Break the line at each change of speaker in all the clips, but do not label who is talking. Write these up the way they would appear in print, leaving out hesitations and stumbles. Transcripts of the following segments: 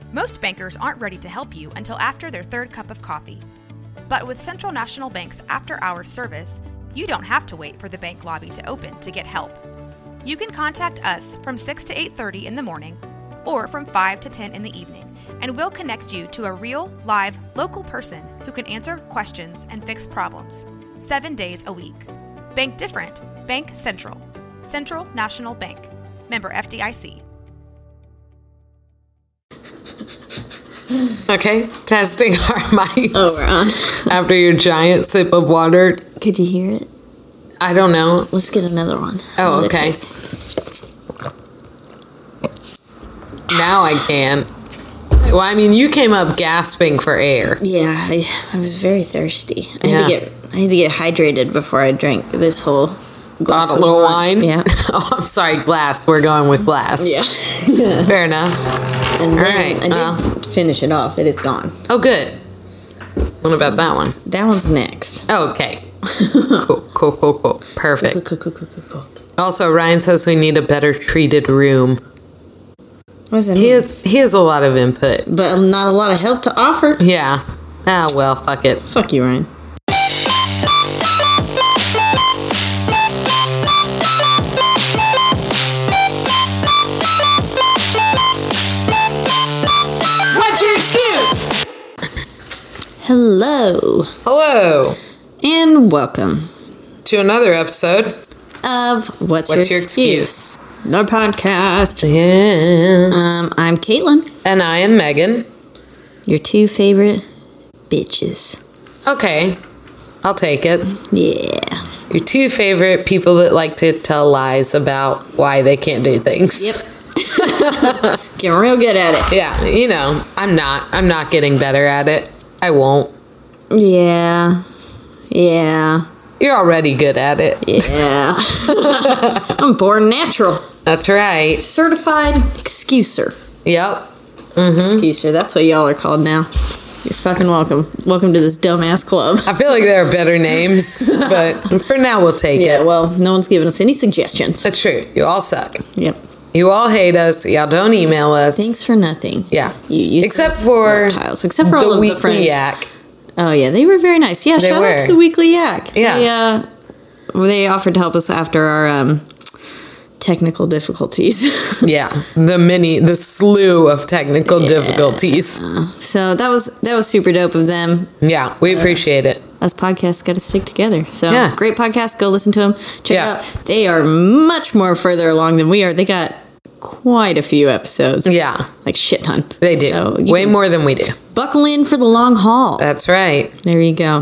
Most bankers aren't ready to help you until after their third cup of coffee. But with Central National Bank's after-hours service, you don't have to wait for the bank lobby to open to get help. You can contact us from 6 to 8:30 in the morning or from 5 to 10 in the evening, and we'll connect you to a real, live, local person who can answer questions and fix problems 7 days a week. Bank different. Bank Central. Central National Bank. Member FDIC.
Okay, testing our mics.
Oh, we're on.
After your giant sip of water.
Could you hear it?
I don't know.
Let's get another one.
Oh, okay. Now I can. Well, I mean, you came up gasping for air.
Yeah, I was very thirsty. I had to get hydrated before I drank this whole glass
of little wine.
Yeah.
Oh, I'm sorry, glass. We're going with glass.
Yeah.
Fair enough.
And then
all right.
I did finish it off. It is gone.
Oh, good. What about that one?
That one's next.
Oh, okay. Cool. Perfect.
Cool.
Also, Ryan says we need a better treated room.
What does that mean?
He has a lot of input.
But not a lot of help to offer.
Yeah. Ah, well, fuck it.
Fuck you, Ryan.
What's your excuse?
Hello. And welcome
to another episode
of What's Your Excuse? The podcast.
Yeah.
I'm Caitlin.
And I am Megan.
Your two favorite bitches.
Okay. I'll take it.
Yeah.
Your two favorite people that like to tell lies about why they can't do things.
Yep. Getting real good at it.
Yeah, you know, I'm not getting better at it. I won't.
Yeah.
You're already good at it.
Yeah. I'm born natural.
That's right.
Certified excuser.
Yep.
Excuser. That's what y'all are called now. You're fucking welcome. Welcome to this dumbass club.
I feel like there are better names, but for now we'll take it.
Yeah, well, no one's giving us any suggestions.
That's true. You all suck.
Yep.
You all hate us. Y'all don't email us.
Thanks for nothing.
Yeah.
Except for all of the friends.
Yak.
Oh, yeah. They were very nice. Yeah, shout out to the Weekly Yak.
Yeah.
They offered to help us after our technical difficulties.
Yeah. The slew of technical difficulties.
So that was super dope of them.
Yeah, we appreciate it.
Us podcasts got to stick together. So
yeah.
Great podcast. Go listen to them. Check it out. They are much more further along than we are. They got quite a few episodes.
Yeah.
Like shit ton.
They do. So way more than we do.
Buckle in for the long haul.
That's right.
There you go.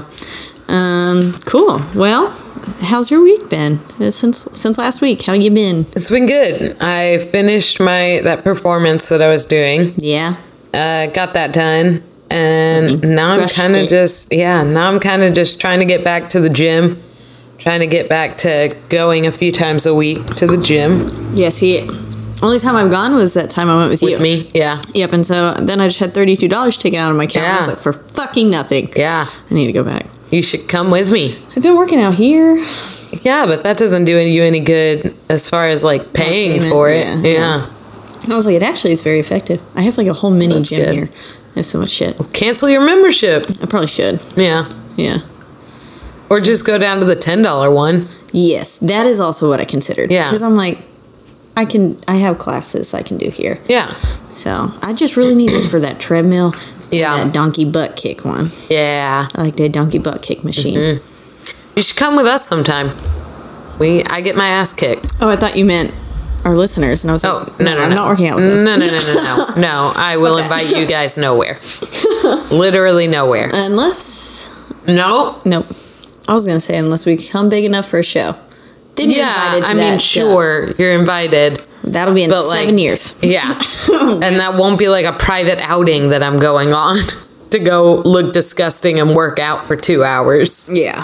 Cool. Well, how's your week been since last week? How you been?
It's been good. I finished that performance that I was doing.
Yeah.
Got that done. And now I'm kind of just trying to get back to the gym. Trying to get back to going a few times a week to the gym.
Yeah, see, only time I've gone was that time I went with you.
With me, yeah.
Yep, and so then I just had $32 taken out of my account. Yeah. I was like, for fucking nothing.
Yeah.
I need to go back.
You should come with me.
I've been working out here.
Yeah, but that doesn't do you any good as far as like paying for it. Yeah.
I was like, it actually is very effective. I have like a whole mini gym here. I have so much shit.
Well, cancel your membership.
I probably should.
Yeah.
Yeah.
Or just go down to the $10 one.
Yes, that is also what I considered.
Yeah.
Because I'm like, I have classes I can do here.
Yeah.
So I just really need it for that treadmill.
Yeah.
That donkey butt kick one.
Yeah.
I like that donkey butt kick machine.
Mm-hmm. You should come with us sometime. I get my ass kicked.
Oh, I thought you meant our listeners, and I was like, no, I'm not working out with them.
No. No, I will invite you guys nowhere. Literally nowhere.
Unless...
No.
Nope. I was going to say, unless we come big enough for a show. Then you're invited to that.
Sure, you're invited.
That'll be in 7 years.
Yeah. And that won't be like a private outing that I'm going on to go look disgusting and work out for 2 hours.
Yeah.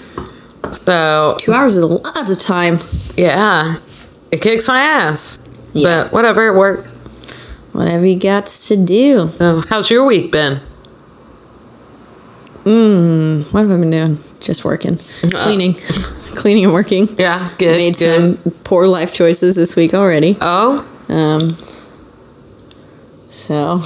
So
2 hours is a lot of time.
Yeah. It kicks my ass.
Yeah.
But whatever, it works.
Whatever you got to do.
So, how's your week been?
What have I been doing? Just working. Cleaning and working.
Yeah, good.
Made some poor life choices this week already.
Oh?
So,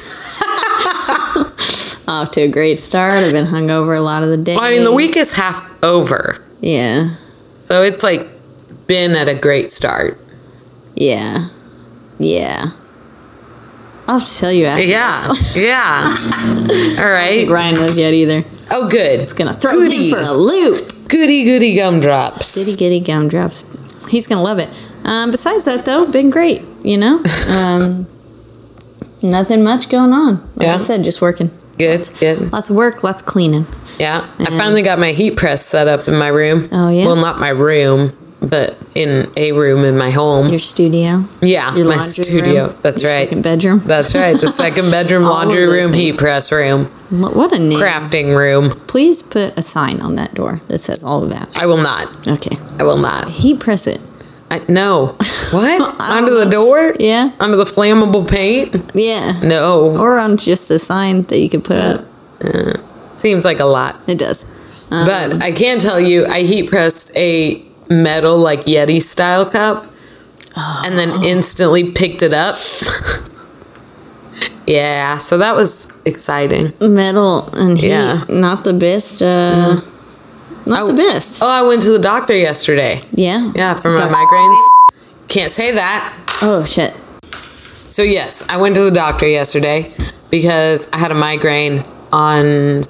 off to a great start. I've been hungover a lot of the days.
Well, I mean, the week is half over.
Yeah.
So it's like been at a great start.
Yeah. Yeah. I'll have to tell you after.
Yeah. Yeah. All
I don't
right.
think Ryan knows yet either.
Oh, good.
It's going to throw him for a loop.
Goody gumdrops.
Giddy gumdrops. He's going to love it. Besides that, though, been great, you know? Nothing much going on. Like I said, just working.
Good.
Lots of work, lots of cleaning.
Yeah. I finally got my heat press set up in my room.
Oh, yeah?
Well, not my room, but in a room in my home.
Your studio.
Yeah,
Your
my
laundry
studio.
room,
That's
your
right.
Second bedroom.
That's right. The second bedroom,
All
laundry
of those
room,
things.
heat press room,
What a name.
crafting room.
Please put a sign on that door that says all of that.
I will not.
Okay.
I will not.
Heat press it.
No. What? Under the door?
Yeah.
Under the flammable paint?
Yeah.
No.
Or on just a sign that you could put up.
Seems like a lot.
It does.
But I can tell you, I heat pressed a metal, like Yeti style cup, and then instantly picked it up. Yeah, so that was exciting.
Metal and heat.
Yeah.
Not the best. Not the best.
Oh, I went to the doctor yesterday.
Yeah.
Yeah, for my migraines. Can't say that.
Oh, shit.
So yes, I went to the doctor yesterday because I had a migraine on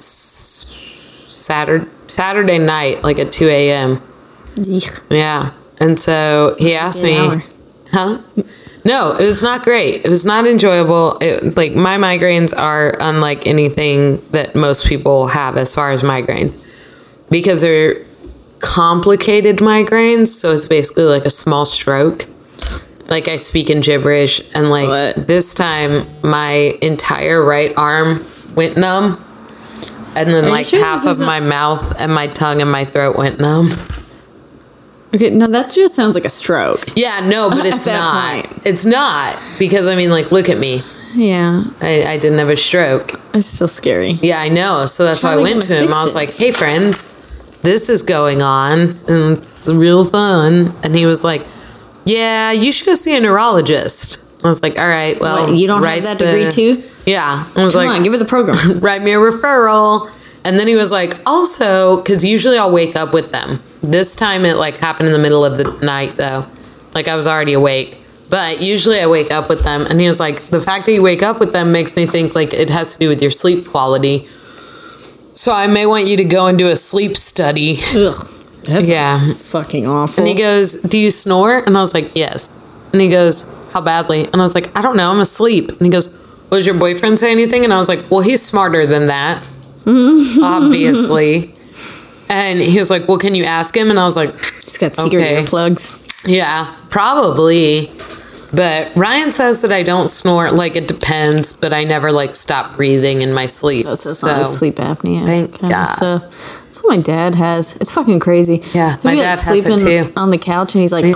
Saturday night, like at 2 a.m.
Eek.
Yeah. And so he asked me,
Hour.
huh? No, it was not great. It was not enjoyable. Like, my migraines are unlike anything that most people have as far as migraines, because they're complicated migraines. So it's basically like a small stroke. Like, I speak in gibberish, and like
What?
this time my entire right arm went numb, and then
Are you
like
sure
half
this
of
isn't-
my mouth and my tongue and my throat went numb.
Okay, no, that just sounds like a stroke.
Yeah, no, but it's
At that
not.
point.
It's not, because I mean, like, look at me.
Yeah.
I didn't have a stroke.
It's still scary.
Yeah, I know. So that's why I
How are they
went to
gonna
him.
fix
I was
it?
like, hey, friend, this is going on, and it's real fun. And he was like, yeah, you should go see a neurologist. I was like, all right, well,
What, you don't
write
have that degree too?
Yeah. I was
Come
like,
on, give us a program.
write me a referral. And then he was like, also, because usually I'll wake up with them. This time it like happened in the middle of the night though. Like, I was already awake. But usually I wake up with them. And he was like, the fact that you wake up with them makes me think like it has to do with your sleep quality. So I may want you to go and do a sleep study.
Ugh. That's
Yeah.
fucking awful.
And he goes, do you snore? And I was like, yes. And he goes, how badly? And I was like, I don't know, I'm asleep. And he goes, well, does your boyfriend say anything? And I was like, well, he's smarter than that. Obviously. And he was like, well, can you ask him? And I was like,
He's got secret
okay.
earplugs.
yeah, probably. But Ryan says that I don't snore. Like, it depends, but I never like stop breathing in my sleep.
Oh, so it's not like sleep apnea.
Thank
kind
God.
of stuff. That's what my dad has. It's fucking crazy.
Yeah,
He'll
my
be,
dad has it
sleeping
too.
on the couch and he's like,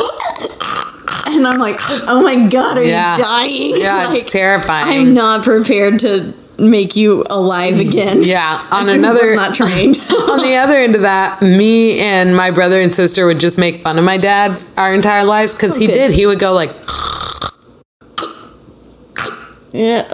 and I'm like, oh my God, are
Yeah.
you dying?
Yeah,
Like,
it's terrifying.
I'm not prepared to make you alive again.
Yeah, on
I
another
was not trained.
on the other end of that, me and my brother and sister would just make fun of my dad our entire lives, because he
Okay.
did. He would go like,
Yeah.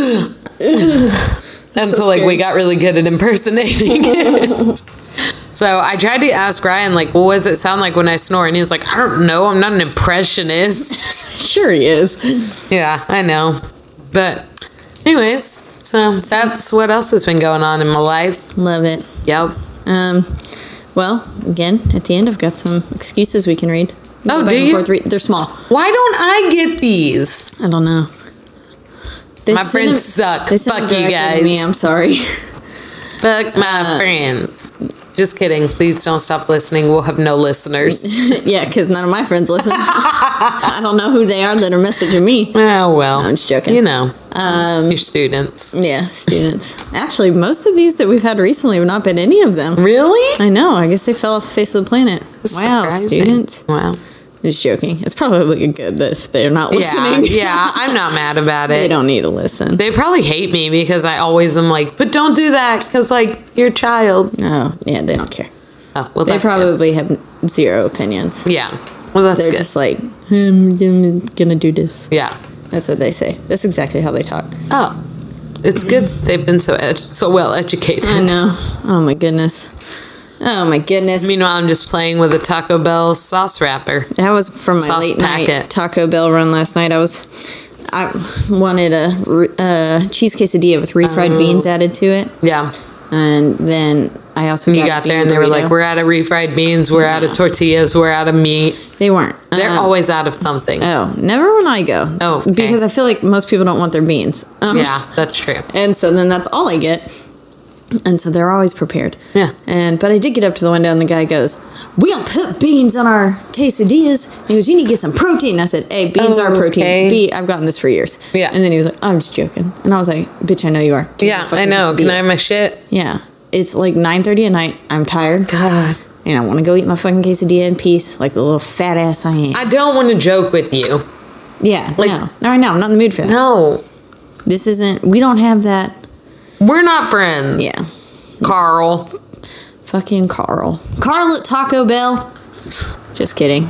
until like we got really good at impersonating it. So I tried to ask Ryan, like, well, what does it sound like when I snore? And he was like, I don't know. I'm not an impressionist.
Sure he is.
Yeah, I know. But anyways, so that's what else has been going on in my life.
Love it.
Yep.
Well, again, at the end, I've got some excuses we can read. We
Oh,
go back
do
and
you?
forth, they're small.
Why don't I get these?
I don't know. They
My
sent
friends suck.
They sent
Fuck
them
you
directly to Me,
guys.
I'm sorry.
Fuck my friends. Just kidding. Please don't stop listening. We'll have no listeners.
Yeah, because none of my friends listen. I don't know who they are that are messaging me.
Oh, well.
No, I'm just joking.
You know. Your students.
Yeah, students. Actually, most of these that we've had recently have not been any of them.
Really?
I know. I guess they fell off the face of the planet.
That's
Wow,
surprising.
students.
Wow.
Just joking. It's probably good that if they're not
Yeah,
listening.
yeah. I'm not mad about
They
it.
don't need to listen.
They probably hate me because I always am like, but don't do that because, like, you're a child.
Oh, yeah, they don't care.
Oh, well,
They
that's good.
probably have zero opinions.
Yeah. Well, that's
They're
good.
just like, I'm gonna do this.
Yeah.
That's what they say. That's exactly how they talk.
Oh, it's good. They've been so well educated.
I know. Oh my goodness.
Meanwhile, I'm just playing with a Taco Bell sauce wrapper.
That was from my
Sauce
late
packet.
night Taco Bell run last night. I wanted a cheese quesadilla with refried beans added to it.
Yeah.
And then I also
You got there and they were like, we're out of refried beans, we're out of tortillas, we're out of meat.
They weren't.
They're always out of something.
Oh, never when I go.
Oh, okay.
Because I feel like most people don't want their beans.
Yeah, that's true.
And so then that's all I get. And so they're always prepared.
Yeah.
But I did get up to the window and the guy goes, we don't put beans on our quesadillas. He goes, you need to get some protein. I said, hey, beans are protein.
okay.
I've gotten this for years.
Yeah.
And then he was like, I'm just joking. And I was like, bitch, I know you are. Give me
Yeah,
a fucking
I know. Can
quesadilla.
I have my shit?
Yeah. It's like 9:30 at night. I'm tired.
God.
And I want to go eat my fucking quesadilla in peace like the little fat ass I am.
I don't want to joke with you.
Yeah.
Like-
No, right now. I'm not in the mood for that.
No.
This isn't, we don't have that.
We're not friends.
Yeah.
Carl.
Fucking Carl. Carl at Taco Bell. Just kidding.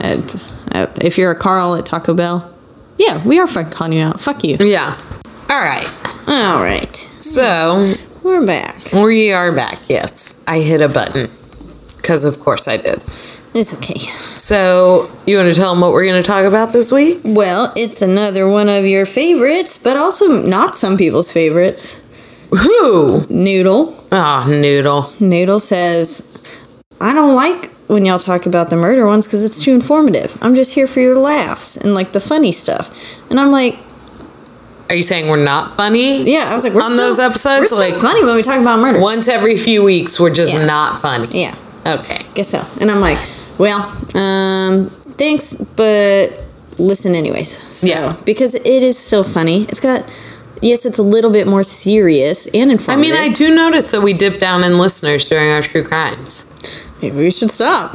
If you're a Carl at Taco Bell, yeah, we are fucking calling you out. Fuck you.
Yeah. All right.
All right.
So,
We're back.
we are back. Yes. I hit a button. Because, of course, I did.
It's okay.
So, you want to tell them what we're going to talk about this week?
Well, it's another one of your favorites, but also not some people's favorites.
Who?
Noodle.
Oh, Noodle.
Noodle says, I don't like when y'all talk about the murder ones because it's too informative. I'm just here for your laughs and like the funny stuff. And I'm like,
Are you saying we're not funny?
yeah, I was like, we're
On
still,
those episodes?
we're still
Like,
funny when we talk about murder.
once every few weeks, we're just
Yeah.
not funny.
Yeah,
Okay.
guess so. And I'm like, well, thanks, but listen anyways. So,
Yeah.
because it is still funny. It's got, yes, it's a little bit more serious and
I
informative.
mean, I do notice that we dip down in listeners during our true crimes.
Maybe we should stop.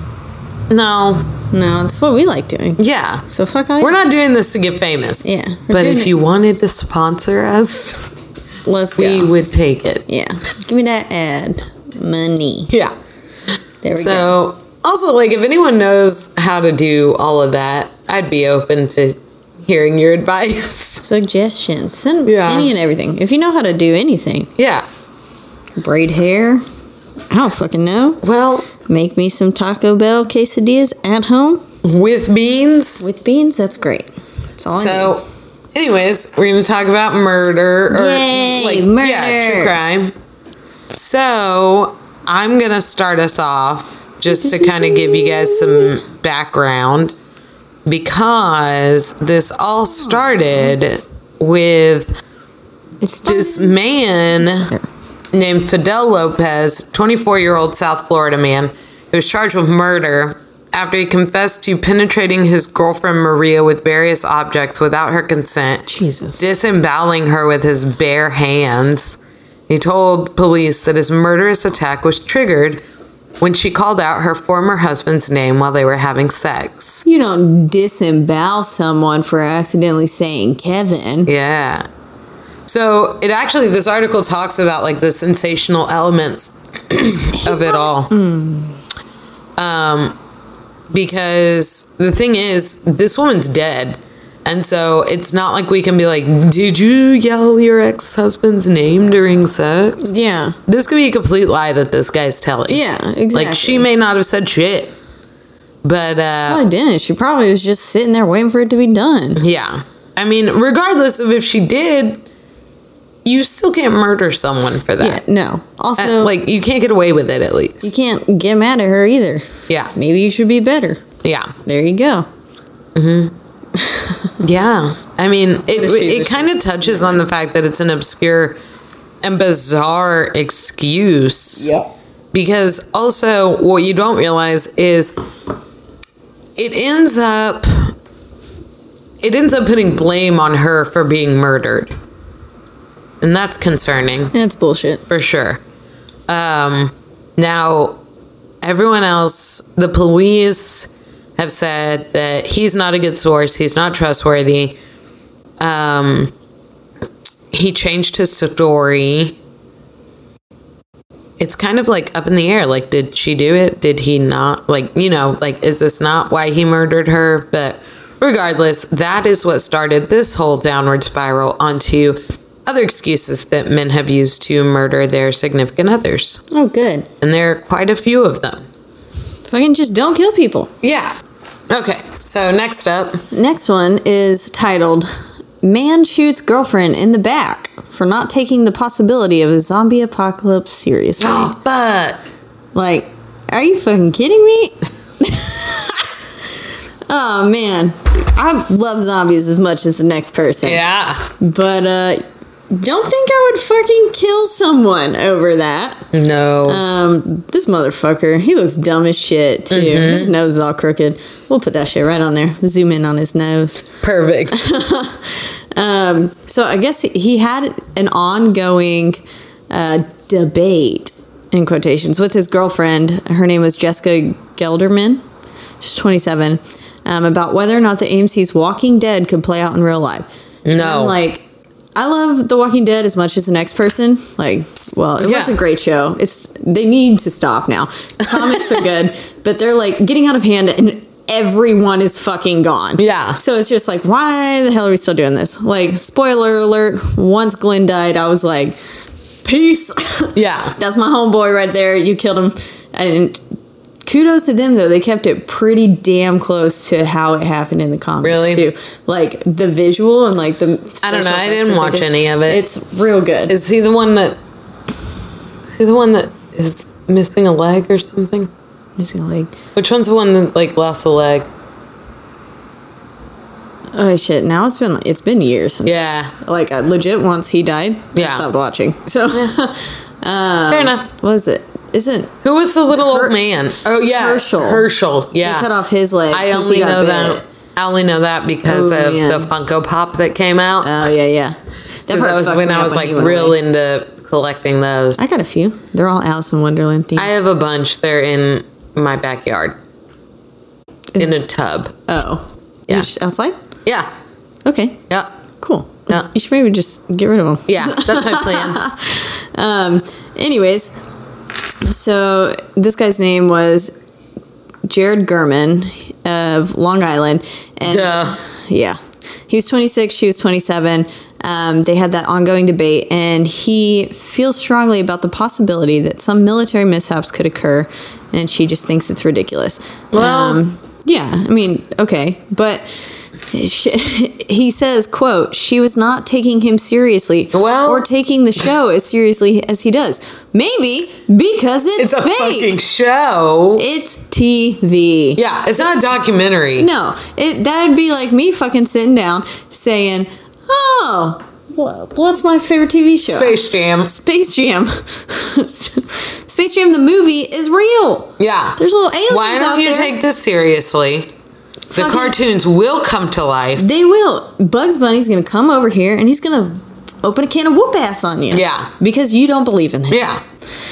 No.
No, that's what we like doing.
Yeah.
So fuck all
We're not doing this to get famous.
Yeah. we're
But
doing
if
it.
you wanted to sponsor us,
Let's go.
we would take it.
Yeah. Give me that ad money.
Yeah.
There we go.
So, also, like, if anyone knows how to do all of that, I'd be open to hearing your advice.
Suggestions. Send
Yeah.
any and everything. If you know how to do anything,
Yeah.
braid hair, I don't fucking know.
Well,
Make me some Taco Bell quesadillas at home
with beans.
with beans. That's great. That's all I
So,
need.
anyways, we're going to talk about murder. Or,
Yay,
Yeah,
murder.
true crime. So, I'm going to start us off just to kind of give you guys some background. Because this all started with
It's
this man named Fidel Lopez, 24-year-old South Florida man, who was charged with murder after he confessed to penetrating his girlfriend Maria with various objects without her consent,
Jesus.
disemboweling her with his bare hands. He told police that his murderous attack was triggered when she called out her former husband's name while they were having sex.
You don't disembowel someone for accidentally saying Kevin.
Yeah. So it actually, this article talks about like the sensational elements of it all. Because the thing is, this woman's dead. And so it's not like we can be like, did you yell your ex-husband's name during sex?
Yeah.
This could be a complete lie that this guy's telling.
Yeah, exactly.
Like, she may not have said shit. But,
Probably didn't. She probably was just sitting there waiting for it to be done.
yeah. I mean, regardless of if she did, you still can't murder someone for that.
Yeah, no. Also,
Like, you can't get away with it, at least.
you can't get mad at her either.
Yeah.
Maybe you should be better.
Yeah.
There you go.
Yeah. I mean,
is she
it
just-
kind of touches on the fact that it's an obscure and bizarre excuse.
Yep.
Because also, what you don't realize is it ends up putting blame on her for being murdered. And that's concerning.
That's bullshit.
For sure. Now, everyone else, the police have said that he's not a good source. He's not trustworthy. He changed his story. It's kind of like up in the air. Like, did she do it? Did he not? Like, you know, like, is this not why he murdered her? But Regardless, that is what started this whole downward spiral onto other excuses that men have used to murder their significant others.
Oh, good.
And there are quite a few of them.
Fucking just don't kill people.
Yeah. Okay, so next up.
Next one is titled, Man Shoots Girlfriend in the Back for Not Taking the Possibility of a Zombie Apocalypse Seriously.
Oh, but.
Like, are you fucking kidding me? Oh, man. I love zombies as much as the next person.
Yeah.
But, don't think I would fucking kill someone over that.
No.
This motherfucker, he looks dumb as shit, too. His nose is all crooked. We'll put that shit right on there. Zoom in on his nose.
Perfect.
So I guess he had an ongoing debate, in quotations, with his girlfriend. Her name was Jessica Gelderman. She's 27. About whether or not the AMC's Walking Dead could play out in real life.
No.
And I'm like, I love The Walking Dead as much as the next person. Like, well, it was a great show. They need to stop now. Comics are good, but they're like getting out of hand and everyone is fucking gone.
Yeah.
So it's just like, why the hell are we still doing this? Like, spoiler alert, once Glenn died, I was like, peace.
Yeah.
That's my homeboy right there. You killed him. And kudos to them, though. They kept it pretty damn close to how it happened in the comics,
really?
too. Like, the visual and, like, the...
I don't know. I didn't watch any of it.
It's real good.
Is he the one that is missing a leg or something?
Missing a leg.
Which one's the one that, like, lost a leg?
Oh, shit. Now it's been years.
Yeah.
Like, legit, once he died, I stopped watching. So...
Fair enough.
What was it?
Who was the little old man? Oh yeah, Herschel. Yeah,
They cut off his leg.
I only know that because of the Funko Pop that came out.
Oh yeah.
Because that was when I was like real into collecting those.
I got a few. They're all Alice in Wonderland themed.
I have a bunch. They're in my backyard, in a tub.
Oh,
yeah.
Outside?
Yeah.
Okay.
Yeah.
Cool.
Yeah.
You should maybe just get rid of them.
Yeah, that's my plan.
Anyways, so this guy's name was Jared Gurman of Long Island. And yeah. He was 26, she was 27. They had that ongoing debate, and he feels strongly about the possibility that some military mishaps could occur, and she just thinks it's ridiculous.
Well,
yeah, I mean, okay, but he says, quote, she was not taking him seriously or taking the show as seriously as he does. Maybe because it's
a
fake.
fucking show.
It's TV.
Yeah, it's not a documentary.
No, that would be like me fucking sitting down saying, oh, what's my favorite TV show?
Space Jam.
Space Jam. Space Jam, the movie, is real.
Yeah.
There's little aliens out there.
Why don't you take this seriously? The cartoons will come to life.
They will. Bugs Bunny's going to come over here and he's going to open a can of whoop ass on you.
Yeah.
Because you don't believe in him.
Yeah.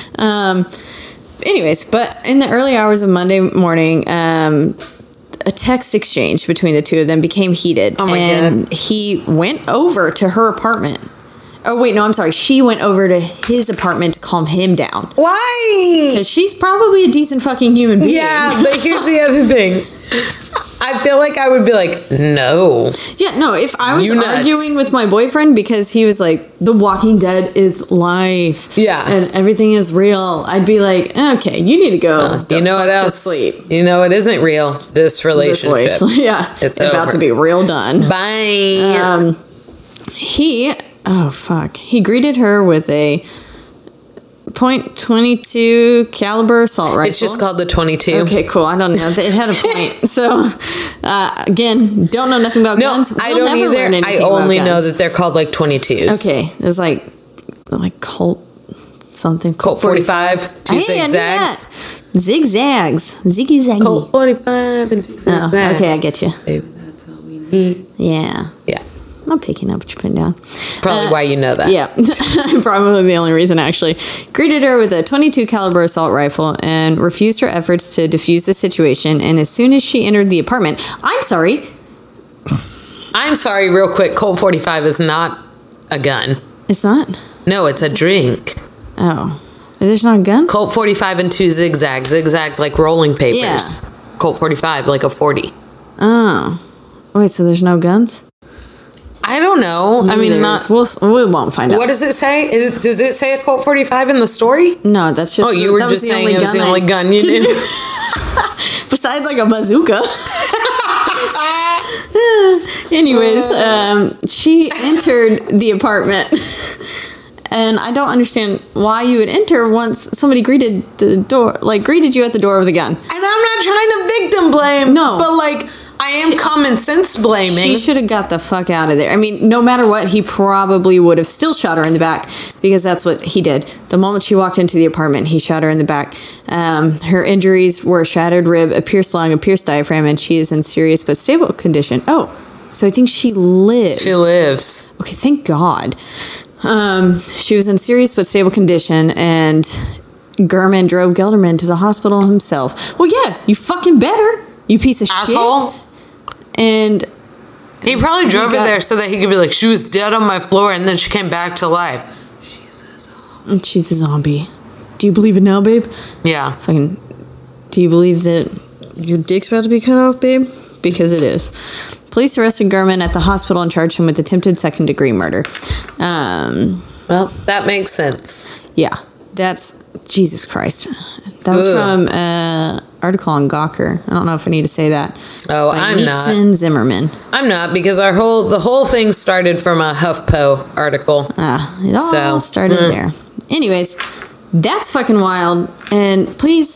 Anyways, but in the early hours of Monday morning, a text exchange between the two of them became heated.
Oh my
God. He went over to her apartment. Oh, wait, no, I'm sorry. She went over to his apartment to calm him down.
Why?
Because she's probably a decent fucking human being.
Yeah, but here's the other thing. I feel like I would be like, no.
Yeah, no, if I was arguing with my boyfriend because he was like, The Walking Dead is life.
Yeah.
And everything is real, I'd be like, okay, you need to go
you know what else?
to sleep.
You know what isn't real? This relationship.
Yeah.
It's
about
over.
to be real done.
Bye.
He greeted her with a .22 caliber assault rifle.
It's just called the 22.
Okay, cool. I don't know. It had a point. So, again, don't know nothing about guns.
I don't either. I only know that they're called like 22s.
Okay, it's like Colt something.
Colt 45, two zigzags.
Zigzags. Ziggy zaggy.
Colt 45 and two zigzags.
Oh, okay, I get you.
Baby, that's all we need.
Yeah.
Yeah.
I'm picking up what you're putting down.
Probably why you know that.
Yeah, probably the only reason, actually. Greeted her with a .22 caliber assault rifle and refused her efforts to defuse the situation. And as soon as she entered the apartment, I'm sorry,
real quick. Colt 45 is not a gun.
It's not?
No, it's a drink.
Oh. There's not a gun?
Colt 45 and two zigzags. Zigzags like rolling papers.
Yeah.
Colt 45 like a 40.
Oh. Wait, so there's no guns?
I don't know.
Maybe
I mean,
there
not.
is. We won't find out.
What does it say? Does it say a Colt 45 in the story?
No, that's just.
Oh, you were
that
just
was the
saying
only
it was the
gun
only gun you knew.
Besides, like a bazooka. Anyways, she entered the apartment. And I don't understand why you would enter once somebody greeted you at the door with a gun.
And I'm not trying to victim blame.
No.
But, like, I am common sense blaming.
She should have got the fuck out of there. I mean, no matter what, he probably would have still shot her in the back because that's what he did. The moment she walked into the apartment, he shot her in the back. Her injuries were a shattered rib, a pierced lung, a pierced diaphragm, and she is in serious but stable condition. Oh, so I think she lived.
She lives.
Okay, thank God. She was in serious but stable condition, and Gurman drove Gelderman to the hospital himself. Well, yeah, you fucking better, you piece of
Asshole.
shit. And
he probably drove her there so that he could be like, she was dead on my floor and then she came back to life.
She's a zombie. Do you believe it now, babe?
Yeah.
Fucking. Do you believe that your dick's about to be cut off, babe? Because it is. Police arrested Gurman at the hospital and charged him with attempted second-degree murder.
Well, that makes sense.
Yeah, that's Jesus Christ. That was from an article on Gawker. I don't know if I need to say that.
Oh, I'm not.
Zimmerman.
I'm not, because the whole thing started from a HuffPo article.
It all started there. Anyways, that's fucking wild. And please,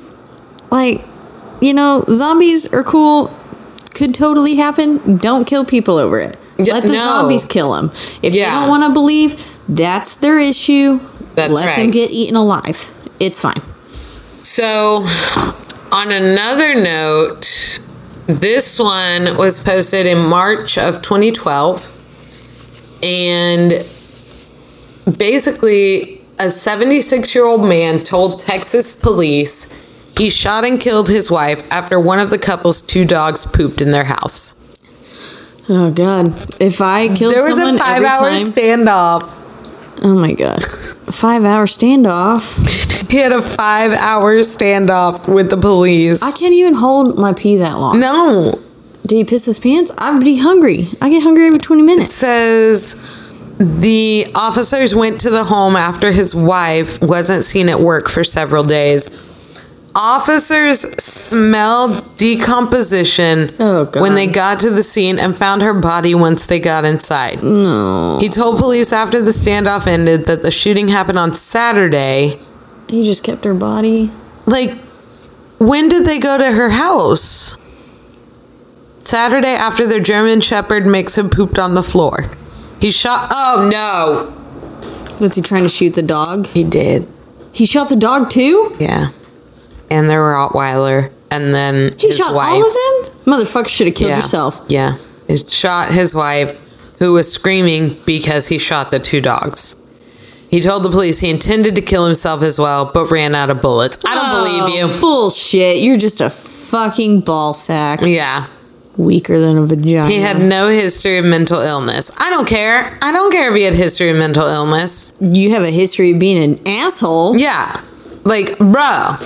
zombies are cool. Could totally happen. Don't kill people over it. Let the zombies kill them. If they don't want to believe, that's their issue. Let them get eaten alive. It's fine.
So, on another note, this one was posted in March of 2012. And basically, a 76-year-old man told Texas police he shot and killed his wife after one of the couple's 2 dogs pooped in their house.
Oh, God. If I killed someone
there was a 5-hour standoff.
Oh, my God. 5-hour standoff?
He had a 5-hour standoff with the police.
I can't even hold my pee that long.
No.
Did he piss his pants? I'd be hungry. I get hungry every 20 minutes.
It says the officers went to the home after his wife wasn't seen at work for several days. Officers smelled decomposition when they got to the scene and found her body once they got inside.
No.
He told police after the standoff ended that the shooting happened on Saturday.
He just kept her body?
When did they go to her house? Saturday after their German Shepherd mix had pooped on the floor. He shot... Oh, no.
Was he trying to shoot the dog?
He did.
He shot the dog, too?
Yeah. And their Rottweiler, and then
he shot
wife.
all of them? Motherfucker should have killed yourself.
Yeah. He shot his wife, who was screaming because he shot the 2 dogs. He told the police he intended to kill himself as well, but ran out of bullets. I don't believe you.
Bullshit. You're just a fucking ball sack.
Yeah.
Weaker than a vagina.
He had no history of mental illness. I don't care. I don't care if he had history of mental illness.
You have a history of being an asshole.
Yeah. Bro.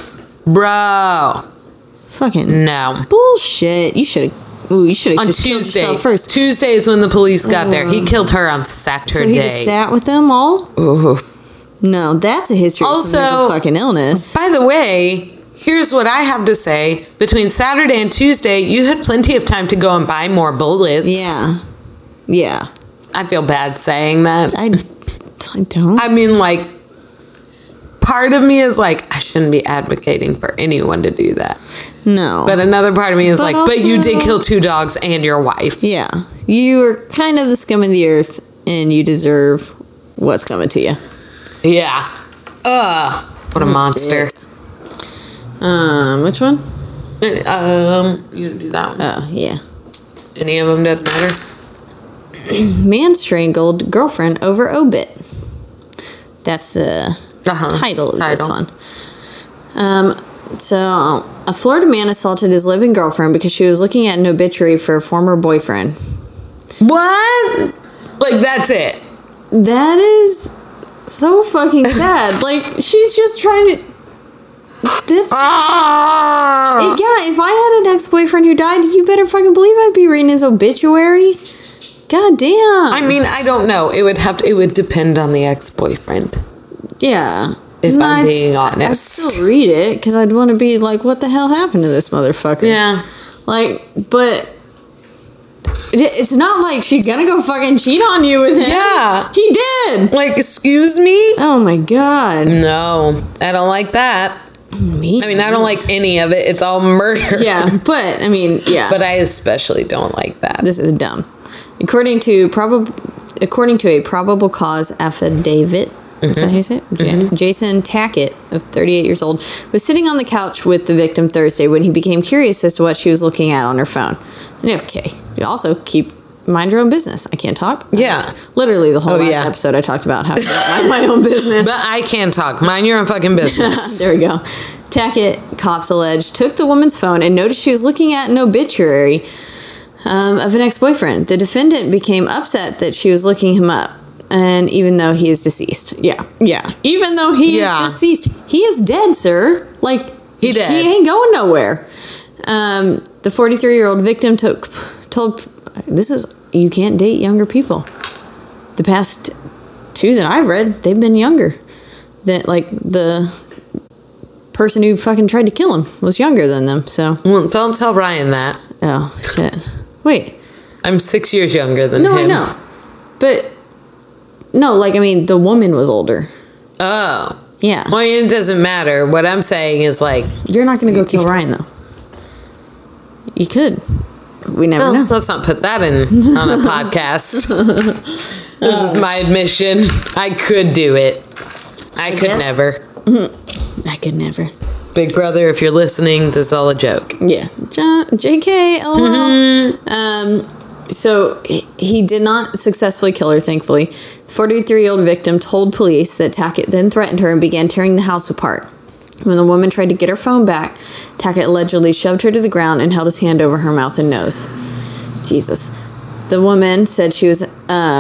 Fucking
no.
Bullshit. You should have on just
Tuesday.
Killed yourself first.
Tuesday is when the police got there. He killed her on Saturday.
So he just sat with them all?
Ooh.
No, that's a history of some mental fucking illness.
By the way, here's what I have to say. Between Saturday and Tuesday, you had plenty of time to go and buy more bullets.
Yeah.
I feel bad saying that.
I don't.
I mean, part of me is I shouldn't be advocating for anyone to do that.
No.
But another part of me is but you did kill 2 dogs and your wife.
Yeah. You are kind of the scum of the earth, and you deserve what's coming to you.
Yeah. What a monster.
Which one?
You gonna do that one?
Oh, yeah.
Any of them doesn't matter?
Man strangled girlfriend over obit. That's the title of this one. So, a Florida man assaulted his living girlfriend because she was looking at an obituary for a former boyfriend.
What? That's it?
That is so fucking sad. She's just trying to... That's...
Ah!
Yeah, if I had an ex-boyfriend who died, you better fucking believe I'd be reading his obituary. God damn.
I mean, I don't know. It would depend on the ex-boyfriend.
Yeah.
If I'm being honest.
I'd still read it, because I'd want to be like, what the hell happened to this motherfucker?
Yeah.
Like, but... It's not like she's gonna go fucking cheat on you with him.
Yeah.
He did.
Like, excuse me?
Oh my god.
No, I don't like that.
Me?
I mean, I don't like any of it. It's all murder.
Yeah, but, I mean, yeah.
But I especially don't like that.
This is dumb. According to a probable cause affidavit, is that how you say it? Mm-hmm. Jason Tackett, of 38 years old, was sitting on the couch with the victim Thursday when he became curious as to what she was looking at on her phone. And okay, you also mind your own business. I can't talk.
Yeah.
Literally the whole last episode I talked about how to mind my own business.
But I can talk. Mind your own fucking business.
There we go. Tackett, cops allege, took the woman's phone and noticed she was looking at an obituary of an ex-boyfriend. The defendant became upset that she was looking him up. And even though he is deceased. Yeah. Even though he is deceased, he is dead, sir. Like,
he dead.
He ain't going nowhere. The 43-year-old victim told you can't date younger people. The past two that I've read, they've been younger. That, like, the person who fucking tried to kill him was younger than them, so.
Well, don't tell Ryan that.
Oh, shit. Wait.
I'm 6 years younger than him.
No, I know. But... No, like, I mean, the woman was older.
Oh.
Yeah.
Well, it doesn't matter. What I'm saying is, like...
You're not going to go kill Ryan, though. You could. We never know.
Let's not put that on a podcast. This is my admission. I could do it. I could never.
I could never.
Big brother, if you're listening, this is all a joke.
Yeah. JK, LOL. So, he did not successfully kill her, thankfully. The 43-year-old victim told police that Tackett then threatened her and began tearing the house apart. When the woman tried to get her phone back, Tackett allegedly shoved her to the ground and held his hand over her mouth and nose. Jesus. The woman said she was...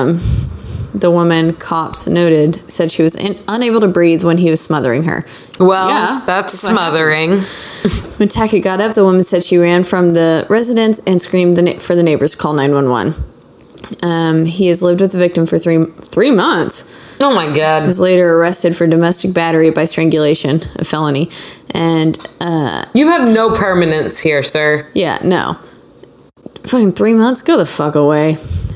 cops noted, said she was unable to breathe when he was smothering her.
Well, yeah, that's smothering.
When Tackett got up, the woman said she ran from the residence and screamed for the neighbors to call 911. He has lived with the victim for three months.
Oh my God.
He was later arrested for domestic battery by strangulation, a felony. And
you have no permanence here, sir.
Yeah, no. Fucking 3 months? Go the fuck away.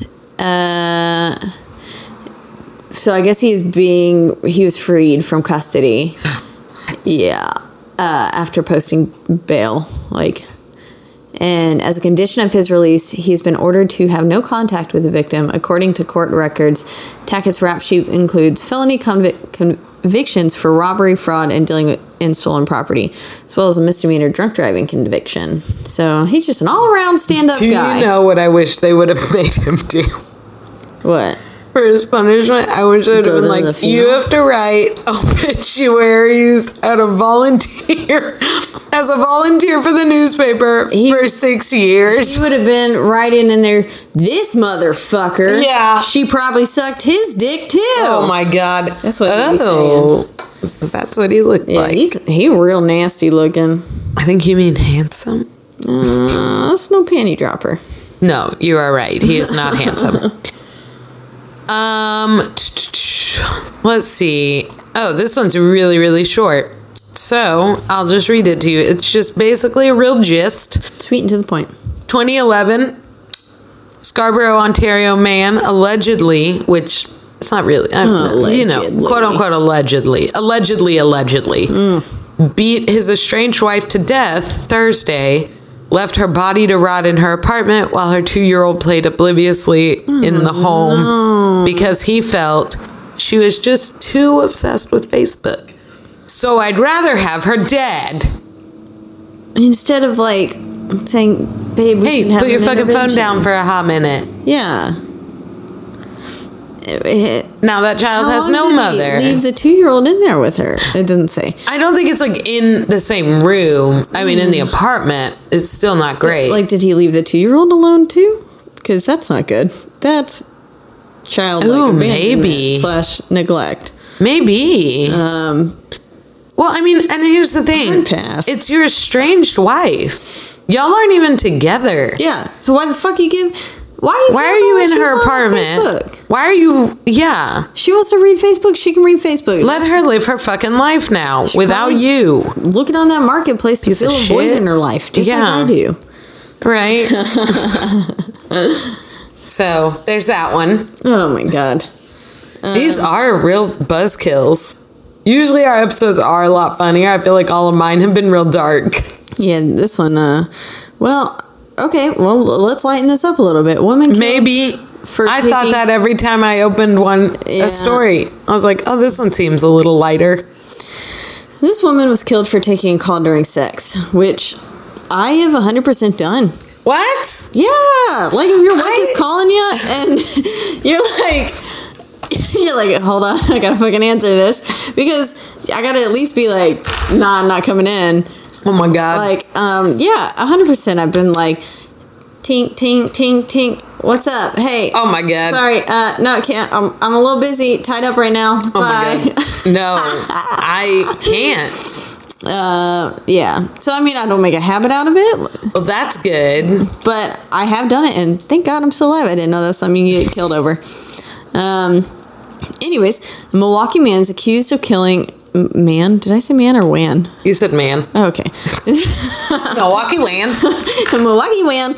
So I guess he was freed from custody. Yeah. After posting bail, and as a condition of his release, he's been ordered to have no contact with the victim. According to court records, Tackett's rap sheet includes felony convictions for robbery, fraud, and dealing in stolen property, as well as a misdemeanor drunk driving conviction. So he's just an all-around stand-up guy.
Do you know what I wish they would have made him do?
What?
For his punishment, I wish it would have been like, you have to write obituaries as a volunteer for the newspaper for 6 years.
He would have been writing in there, this motherfucker.
Yeah.
She probably sucked his dick too.
Oh my God.
That's what he was saying.
That's what he looked like.
He real nasty looking.
I think you mean handsome.
That's no panty dropper.
No, you are right. He is not handsome. Let's see. Oh, this one's really, really short. So, I'll just read it to you. It's just basically a real gist.
Sweet and to the point.
2011, Scarborough, Ontario man allegedly, which it's not really, quote unquote allegedly, beat his estranged wife to death Thursday, left her body to rot in her apartment while her 2-year-old played obliviously in the home because he felt she was just too obsessed with Facebook. So I'd rather have her dead.
Instead of saying, babe, we should have
put your fucking phone down for a hot minute.
Yeah.
Now that child has no mother.
Leave the 2-year-old in there with her. It didn't say.
I don't think it's in the same room. I mean, in the apartment, it's still not great.
Did he leave the 2-year-old alone too? Because that's not good. That's child abandonment / neglect.
Maybe. Well, Well, I mean, and here's the thing.
Pass.
It's your estranged wife. Y'all aren't even together.
Yeah. So why the fuck you give... Why
are you in her
on
apartment?
Facebook?
Why are you... Yeah.
She wants to read Facebook. She can read Facebook.
Let her live her fucking life now without
probably
you.
Looking on that marketplace to fill a void in her life, just like I do.
Right. So, there's that one.
Oh my god.
These are real buzzkills. Usually our episodes are a lot funnier. I feel like all of mine have been real dark.
Yeah, this one, well, okay, well, let's lighten this up a little bit. Woman killed
Maybe. I thought that every time I opened a story. I was like, oh, this one seems a little lighter.
This woman was killed for taking a call during sex, which I have 100% done.
What?
Yeah, like if your wife is calling you and you're like, hold on, I gotta fucking answer this, because I gotta at least be like, nah, I'm not coming in.
Oh my god.
Like, yeah, 100%. I've been like, tink, tink, tink, tink. What's up? Hey.
Oh my god.
Sorry. No, I can't. I'm a little busy, tied up right now.
Oh
Bye.
my god. No, I can't.
Yeah. So I mean, I don't make a habit out of it.
Well, that's good.
But I have done it, and thank God I'm still alive. I didn't know that's something you get killed over. Anyways, a Milwaukee man is accused of killing... Man? Did I say man or wan?
You said man.
Oh, okay.
Milwaukee wan.
Milwaukee wan.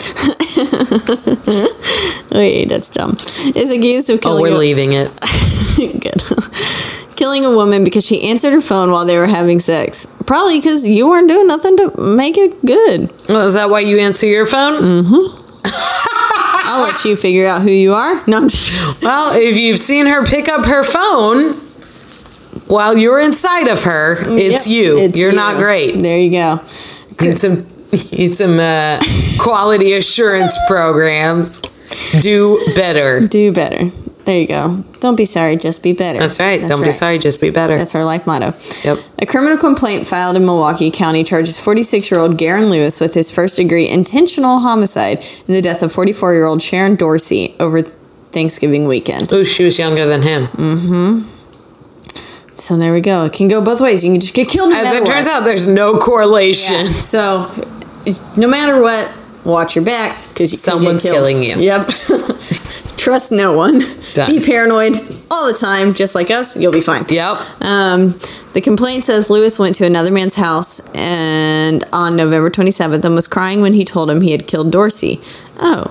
Wait, that's dumb. Is accused of killing...
Oh, we're leaving it.
Good. Killing a woman because she answered her phone while they were having sex. Probably because you weren't doing nothing to make it good.
Well, is that why you answer your phone?
Mm-hmm. I'll let you figure out who you are. No, I'm just...
Well, if you've seen her pick up her phone while you're inside of her, it's you. You're not great.
There you go.
Need some quality assurance programs. Do better.
Do better. There you go. Don't be sorry, just be better.
That's right. Don't be sorry, just be better.
That's our life motto.
Yep.
A criminal complaint filed in Milwaukee County charges 46-year-old Garen Lewis with his first-degree intentional homicide in the death of 44-year-old Sharon Dorsey over Thanksgiving weekend.
Oh, she was younger than him.
Mm-hmm. So there we go. It can go both ways. You can just get killed no matter what.
As it turns out, there's no correlation.
Yeah. So, no matter what, watch your back, because you can get killed.
Killing you.
Yep. Trust no one.
Done.
Be paranoid all the time, just like us. You'll be fine.
Yep.
The complaint says Lewis went to another man's house and on November 27th and was crying when he told him he had killed Dorsey. Oh.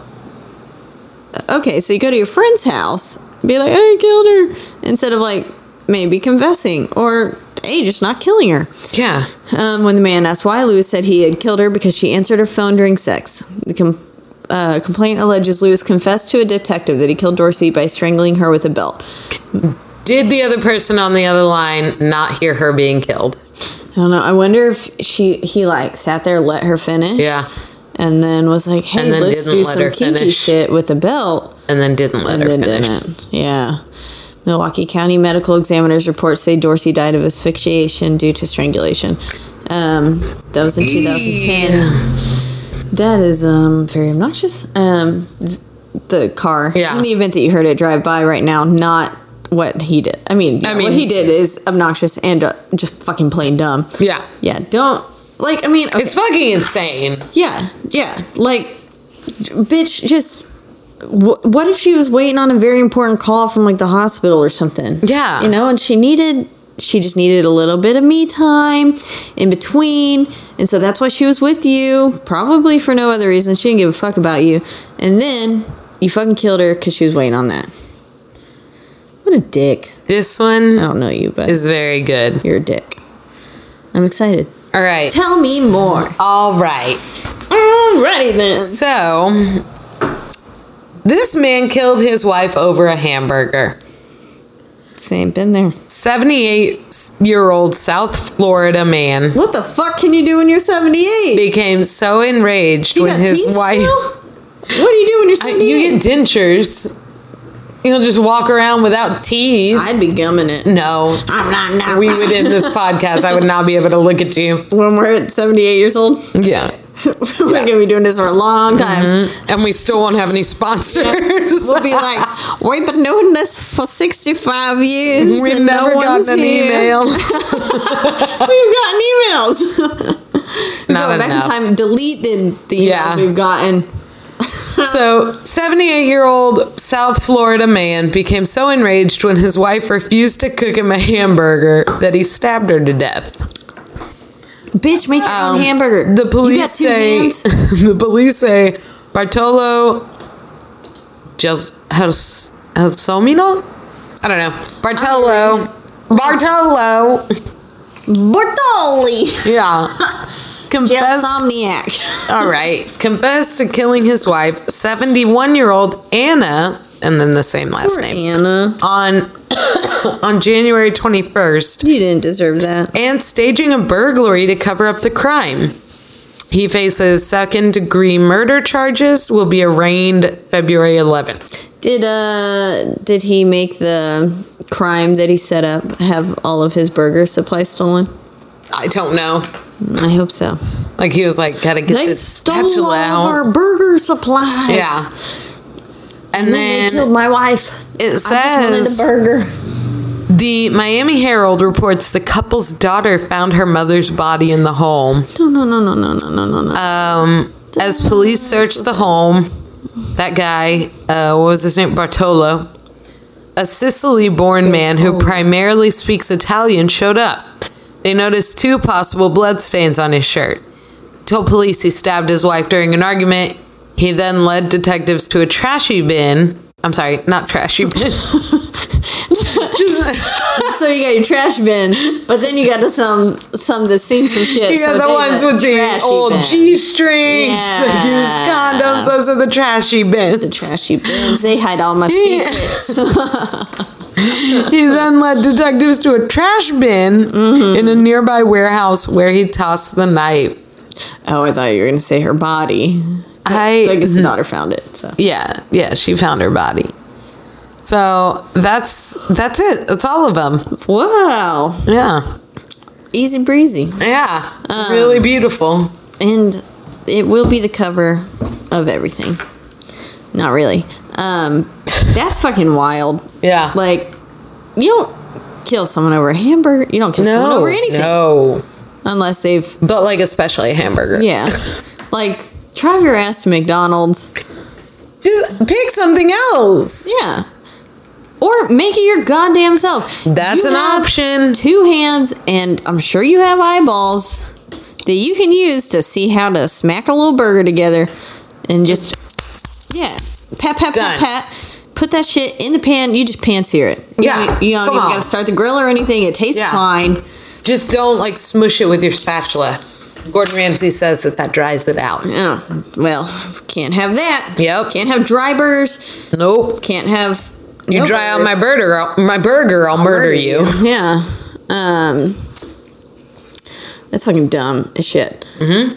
Okay, so you go to your friend's house, be like, hey, I killed her, instead of like maybe confessing or hey, just not killing her.
Yeah.
When the man asked why, Lewis said he had killed her because she answered her phone during sex. The complaint alleges Lewis confessed to a detective that he killed Dorsey by strangling her with a belt.
Did the other person on the other line not hear her being killed?
I don't know. I wonder if he like sat there, let her finish.
Yeah.
And then was like, hey, let's do some kinky shit with a belt.
And then didn't let her finish.
Didn't. Yeah. Milwaukee County medical examiner's reports say Dorsey died of asphyxiation due to strangulation. That was in 2010. That is very obnoxious. The car.
Yeah.
In the event that you heard it drive by right now, not what he did. I mean, what he did is obnoxious and just fucking plain dumb.
Yeah.
Yeah. Don't like. I mean, okay.
It's fucking insane.
Yeah. Yeah. Like, bitch, just. What if she was waiting on a very important call from like the hospital or something?
Yeah.
You know, and she just needed a little bit of me time in between. And so that's why she was with you. Probably for no other reason. She didn't give a fuck about you. And then you fucking killed her because she was waiting on that. What a dick.
This one
I don't know you, but
is very good.
You're a dick. I'm excited.
All right.
Tell me more.
All right.
Alrighty then.
So, this man killed his wife over a hamburger.
Same, been there.
78-year-old South Florida man.
What the fuck can you do when you're 78?
Became so enraged when his wife.
What do you do when you're 78?
You get dentures. You'll just walk around without teeth.
I'd be gumming it.
No.
I'm not.
We would end this podcast. I would not be able to look at you.
When we're at 78 years old?
Yeah.
We're going to be doing this for a long time.
And we still won't have any sponsors.
We'll be like, we've been doing this for 65 years.
We've
and
never gotten an email.
We've gotten emails. We go back in time, delete the emails we've gotten.
So, 78-year-old South Florida man became so enraged when his wife refused to cook him a hamburger that he stabbed her to death.
Bitch, make your own hamburger.
The police say Bartolo Gelsomino? I don't know. Bartolo.
Bartoli.
Yeah.
Gelsomniac.
All right. Confessed to killing his wife, 71-year-old Anna, and then the same last name.
Anna.
On January 21st.
You didn't deserve that.
And staging a burglary to cover up the crime. He faces second-degree murder charges, will be arraigned February 11th.
Did he make the crime that he set up have all of his burger supply stolen?
I don't know.
I hope so.
Like he was like, gotta get this spatula out.
All of our burger supplies.
Yeah. And then
they killed my wife.
It says,
I just wanted a burger.
The Miami Herald reports the couple's daughter found her mother's body in the home.
No.
As police searched the home, that guy, what was his name? Bartolo, a Sicily-born man who primarily speaks Italian, showed up. They noticed 2 possible bloodstains on his shirt. Told police he stabbed his wife during an argument. He then led detectives to a trashy bin. I'm sorry, not trashy bin.
So you got your trash bin, but then you got some that's seen some shit.
You got the ones with the old G-strings, the used condoms. Those are the trashy bins.
The trashy bins. They hide all my secrets.
He then led detectives to a trash bin in a nearby warehouse where he tossed the knife.
Oh, I thought you were going to say her body. I guess the daughter found it. So.
Yeah, she found her body. So that's it. That's all of them.
Wow.
Yeah.
Easy breezy.
Yeah. Really beautiful.
And it will be the cover of everything. Not really. That's fucking wild.
Yeah.
Like, you don't kill someone over a hamburger. You don't kill someone over anything.
No.
Unless they've...
But, like, especially a hamburger.
Yeah. Like, drive your ass to McDonald's.
Just pick something else.
Yeah. Or make it your goddamn self.
That's an option.
2 hands, and I'm sure you have eyeballs that you can use to see how to smack a little burger together. And just... Yeah. Pat. Put that shit in the pan. You just pan-sear it. You don't even got to start the grill or anything. It tastes fine.
Just don't, like, smush it with your spatula. Gordon Ramsay says that dries it out.
Yeah. Well, can't have that.
Yep.
Can't have dry burgers.
Nope.
Can't have...
You dry out my burger, I'll murder you.
Yeah. That's fucking dumb as shit.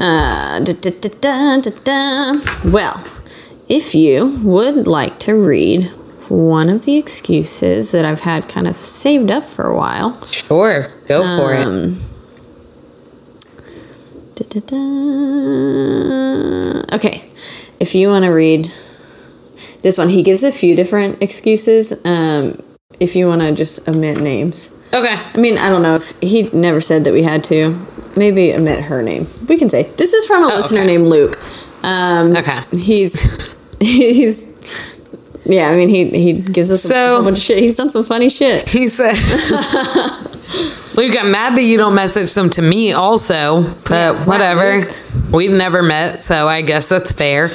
Well, if you would like to read one of the excuses that I've had kind of saved up for a while.
Sure. Go for it.
Okay. If you want to read this one, he gives a few different excuses. If you want to just omit names.
Okay.
I mean, I don't know if he never said that we had to. Maybe omit her name. We can say this is from a listener named Luke.
Okay.
He's yeah. I mean, he gives us a whole bunch of shit. He's done some funny shit.
He said, "Luke, I'm mad that you don't message them to me also, but whatever. We've never met, so I guess that's fair."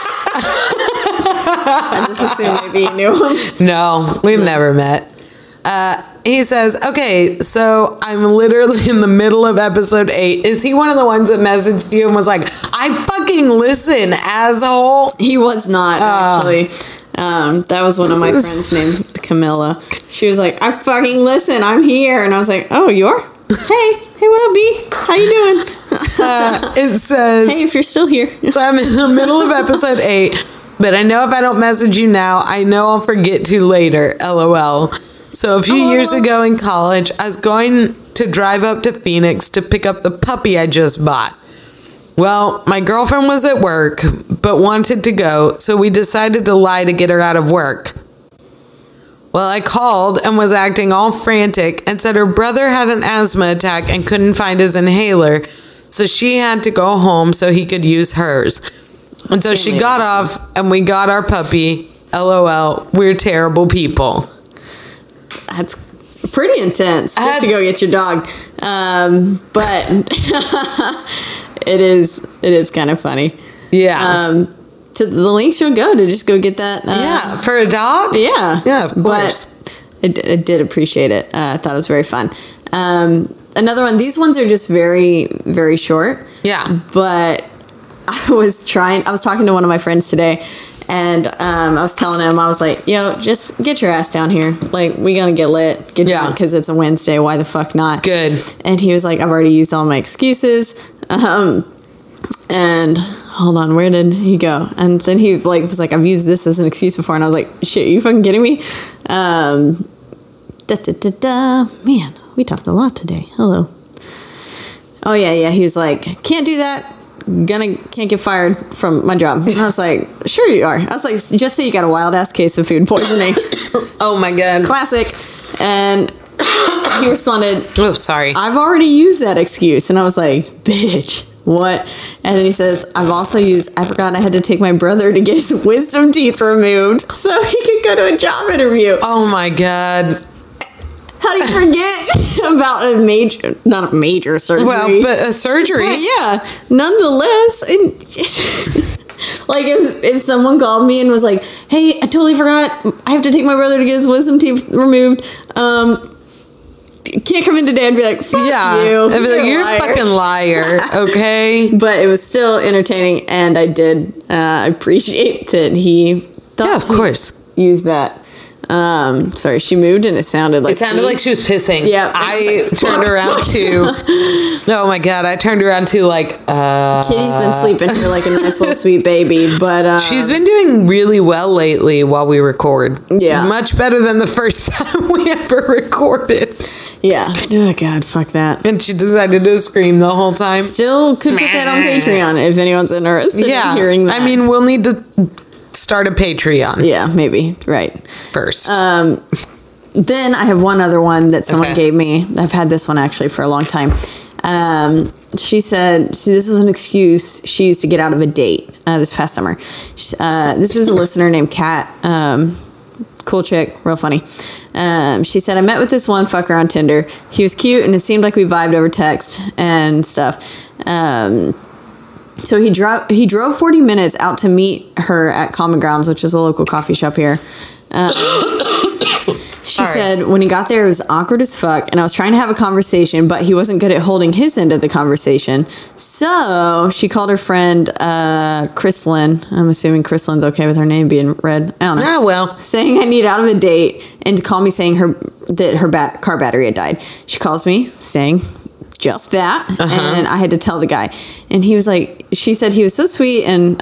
I just assumed maybe you knew him.
No, we've never met. He says, okay, so I'm literally in the middle of episode 8. Is he one of the ones that messaged you and was like, I fucking listen, asshole?
He was not, actually. That was one of my friends named Camilla. She was like, I fucking listen, I'm here. And I was like, oh, you are? Hey, what up, B? How you doing?
It says...
Hey, if you're still here.
So I'm in the middle of episode 8, but I know if I don't message you now, I know I'll forget to later, LOL. So a few years ago in college, I was going to drive up to Phoenix to pick up the puppy I just bought. Well, my girlfriend was at work, but wanted to go, so we decided to lie to get her out of work. Well, I called and was acting all frantic and said her brother had an asthma attack and couldn't find his inhaler, so she had to go home so he could use hers. And so she got off and we got our puppy. LOL, we're terrible people.
That's pretty intense just to go get your dog. But it is kind of funny.
Yeah.
To the lengths you'll go to just go get that.
Yeah, for a dog?
Yeah,
of course.
But I did appreciate it. I thought it was very fun. Another one. These ones are just very, very short.
Yeah.
But I was talking to one of my friends today, and I was telling him, I was like, yo, just get your ass down here. Like, we gonna get lit. Because it's a Wednesday. Why the fuck not?
Good.
And he was like, I've already used all my excuses. And hold on, where did he go? And then he was like, I've used this as an excuse before. And I was like, shit, are you fucking kidding me? Man, we talked a lot today. Hello. Oh yeah. He was like, can't do that. Can't get fired from my job. And I was like, sure you are. I was like, just say you got a wild ass case of food poisoning.
Oh my God.
Classic. And he responded,
oh, sorry.
I've already used that excuse. And I was like, bitch, what? And then he says, I forgot I had to take my brother to get his wisdom teeth removed so he could go to a job interview.
Oh my God.
How do you forget about not a major surgery?
Well, but a surgery.
But yeah, nonetheless. Like if someone called me and was like, hey, I totally forgot. I have to take my brother to get his wisdom teeth removed. Can't come in today. I'd be like, fuck you.
I'd be like, you're a fucking liar. Okay.
But it was still entertaining, and I did appreciate that he thought
of course.
Use that. Sorry, she moved and it sounded like
she was pissing.
Yeah.
I turned around to oh my God, I turned around to like
Kitty's been sleeping here like a nice little sweet baby, but
she's been doing really well lately while we record.
Yeah.
Much better than the first time we ever recorded.
Yeah. Oh God, fuck that.
And she decided to scream the whole time.
Still could put that on Patreon if anyone's interested in hearing that.
I mean, we'll need to start a Patreon.
Yeah, maybe. Right.
First.
Then I have one other one that someone gave me. I've had this one actually for a long time. She said, this was an excuse she used to get out of a date this past summer. This is a listener named Kat. Cool chick, real funny. She said, I met with this one fucker on Tinder. He was cute and it seemed like we vibed over text and stuff. So he drove 40 minutes out to meet her at Common Grounds, which is a local coffee shop here. She said, when he got there, it was awkward as fuck, and I was trying to have a conversation, but he wasn't good at holding his end of the conversation. So she called her friend, Chrislyn. I'm assuming Chrislyn's okay with her name being read. I don't know.
Oh, well.
Saying I need out of a date, and to call me saying that her car battery had died. She calls me saying just that, and I had to tell the guy. And he was like, she said he was so sweet and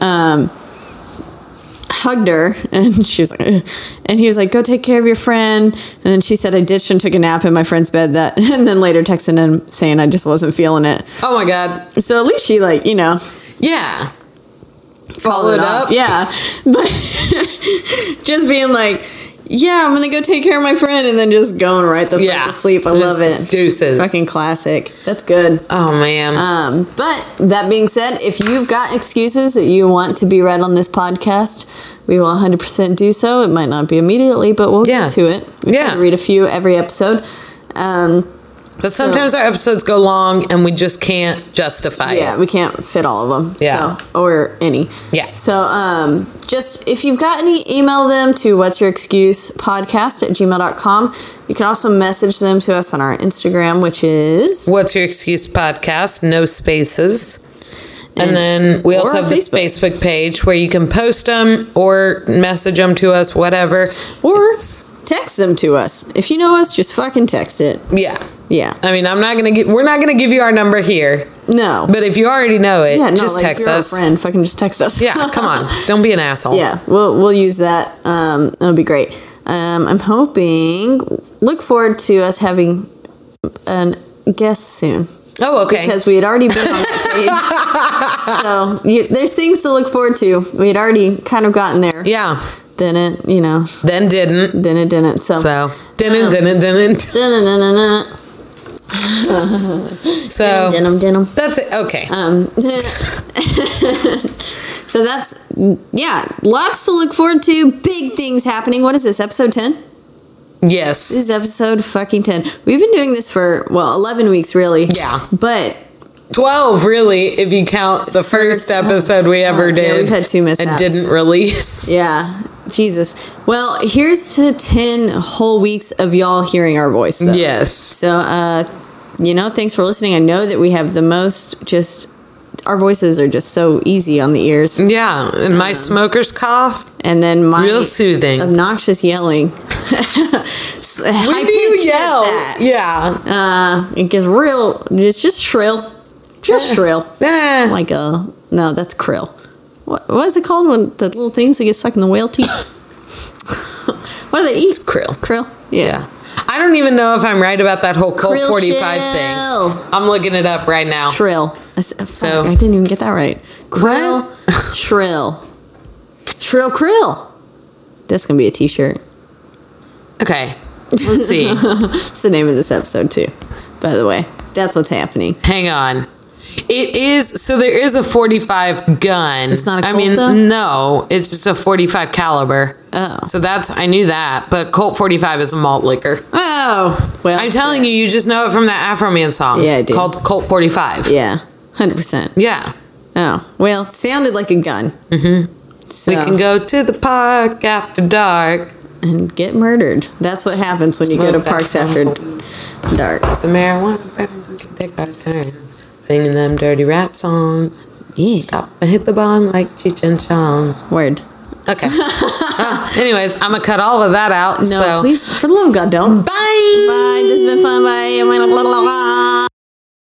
hugged her, and she was like, ugh. And he was like, go take care of your friend. And then she said I ditched and took a nap in my friend's bed and then later texted him saying I just wasn't feeling it.
Oh my God.
So at least she
yeah,
followed up. Yeah, but just being like, yeah, I'm gonna go take care of my friend, and then just going right the fuck to sleep. I love it.
Deuces.
Fucking classic. That's good.
Oh man.
But that being said, if you've got excuses that you want to be read on this podcast, we will 100% do so. It might not be immediately, but we'll get to it. We try to read a few every episode.
But sometimes our episodes go long and we just can't justify it.
Yeah, we can't fit all of them.
Yeah.
Or any.
Yeah.
So just if you've got any, email them to whatsyourexcusepodcast@gmail.com. You can also message them to us on our Instagram, which is
What's Your Excuse Podcast, no spaces. And then we also have this Facebook page where you can post them or message them to us, whatever.
Or text them to us. If you know us, just fucking text it.
Yeah.
Yeah.
I mean, we're not gonna give you our number here.
No.
But if you already know it, just text
if you're
us.
Our friend, fucking just text us.
Yeah, come on. Don't be an asshole.
Yeah, we'll use that. That'll be great. I'm hoping, look forward to us having a guest soon.
Oh, okay.
Because we had already been on that page. So there's things to look forward to. We had already kind of gotten there.
Yeah.
Didn't.
Then didn't.
Didn't. So
didn't. So
denim.
that's it. Okay.
So that's, lots to look forward to. Big things happening. What is this, episode 10?
Yes.
This is episode fucking 10. We've been doing this for, 11 weeks, really.
Yeah.
But
12, really, if you count the first episode we ever did.
Yeah, we've had 2 mishaps.
And didn't release.
Yeah. Jesus. Well, here's to 10 whole weeks of y'all hearing our voice, though.
Yes.
So, thanks for listening. I know that we have the most our voices are just so easy on the ears.
Yeah, and my smoker's cough.
And then my
real soothing.
Obnoxious yelling.
When do you yell? Yeah.
It gets real. It's just shrill. Just shrill. Like no, that's krill. What is it called when the little things that get stuck in the whale teeth? What do they eat?
It's krill.
Krill? Yeah.
I don't even know if I'm right about that whole Colt 45
shell.
thing. I'm looking it up right now.
Shrill. I didn't even get that right. Krill. Shrill. Shrill krill. That's going to be a t-shirt.
Okay. Let's see.
It's the name of this episode, too. By the way. That's what's happening.
Hang on. It is, so there is a 45 gun.
It's not a Colt, though?
No, it's just a 45 caliber.
Oh.
So I knew that, but Colt 45 is a malt liquor.
Oh, well.
I'm telling you just know it from that Afro Man song.
Yeah, I do.
Called Colt 45.
Yeah, 100%.
Yeah.
Oh, well, it sounded like a gun. Mm-hmm. So,
we can go to the park after dark.
And get murdered. That's what happens when you go to parks after dark.
Some marijuana friends, we can take our turns. Singing them dirty rap songs.
Yeah.
Stop and hit the bong like Cheech and Chong.
Word.
Okay. Anyways, I'm going to cut all of that out.
No, please, for the love of God, don't.
Bye.
Bye. This has been fun. Bye.